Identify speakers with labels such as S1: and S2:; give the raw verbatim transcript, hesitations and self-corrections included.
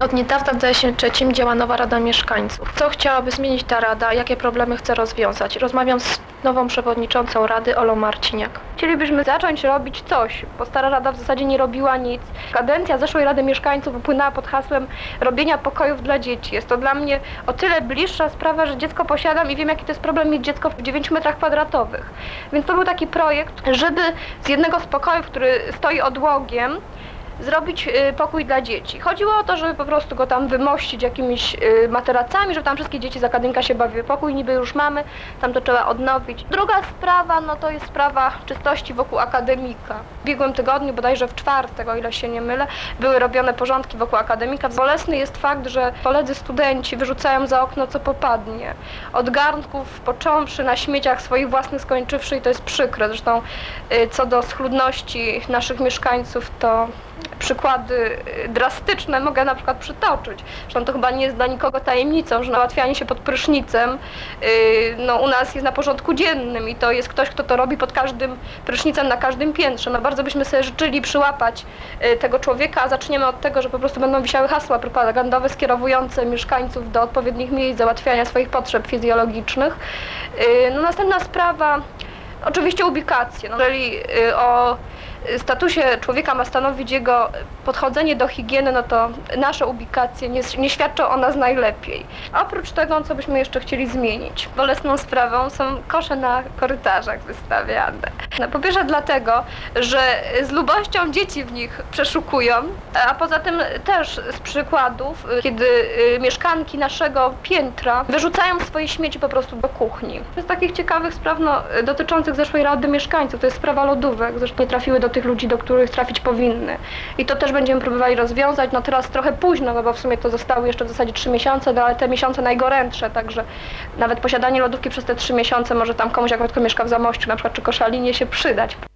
S1: Od niedawna w D S ie trzecim działa nowa Rada Mieszkańców. Co chciałaby zmienić ta Rada? Jakie problemy chce rozwiązać? Rozmawiam z nową przewodniczącą Rady, Olą Marciniak. Chcielibyśmy zacząć robić coś, bo stara Rada w zasadzie nie robiła nic. Kadencja zeszłej Rady Mieszkańców upłynęła pod hasłem robienia pokojów dla dzieci. Jest to dla mnie o tyle bliższa sprawa, że dziecko posiadam i wiem, jaki to jest problem mieć dziecko w dziewięciu metrach kwadratowych. Więc to był taki projekt, żeby z jednego z pokojów, który stoi odłogiem, zrobić y, pokój dla dzieci. Chodziło o to, żeby po prostu go tam wymościć jakimiś y, materacami, żeby tam wszystkie dzieci z akademika się bawiły. Pokój niby już mamy, tam to trzeba odnowić. Druga sprawa, no to jest sprawa czystości wokół akademika. W ubiegłym tygodniu, bodajże w czwartek, o ile się nie mylę, były robione porządki wokół akademika. Bolesny jest fakt, że koledzy studenci wyrzucają za okno co popadnie. Od garnków począwszy, na śmieciach swoich własnych skończywszy i to jest przykre. Zresztą y, co do schludności naszych mieszkańców, to przykłady drastyczne mogę na przykład przytoczyć. Zresztą to chyba nie jest dla nikogo tajemnicą, że załatwianie się pod prysznicem yy, no, u nas jest na porządku dziennym i to jest ktoś, kto to robi pod każdym prysznicem na każdym piętrze. No bardzo byśmy sobie życzyli przyłapać yy, tego człowieka, a zaczniemy od tego, że po prostu będą wisiały hasła propagandowe skierowujące mieszkańców do odpowiednich miejsc załatwiania swoich potrzeb fizjologicznych. Yy, no, następna sprawa, oczywiście ubikacje. No, jeżeli yy, o statusie człowieka ma stanowić jego podchodzenie do higieny, no to nasze ubikacje nie, nie świadczą o nas najlepiej. Oprócz tego, co byśmy jeszcze chcieli zmienić, bolesną sprawą są kosze na korytarzach wystawiane. No, po pierwsze dlatego, że z lubością dzieci w nich przeszukują, a poza tym też z przykładów, kiedy mieszkanki naszego piętra wyrzucają swoje śmieci po prostu do kuchni. Z takich ciekawych spraw no, dotyczących zeszłej Rady Mieszkańców, to jest sprawa lodówek, zresztą nie trafiły do tych ludzi, do których trafić powinny. I to też będziemy próbowali rozwiązać. No teraz trochę późno, no bo w sumie to zostały jeszcze w zasadzie trzy miesiące, no ale te miesiące najgorętsze, także nawet posiadanie lodówki przez te trzy miesiące może tam komuś, jak kto mieszka w Zamościu na przykład, czy Koszalinie się przydać.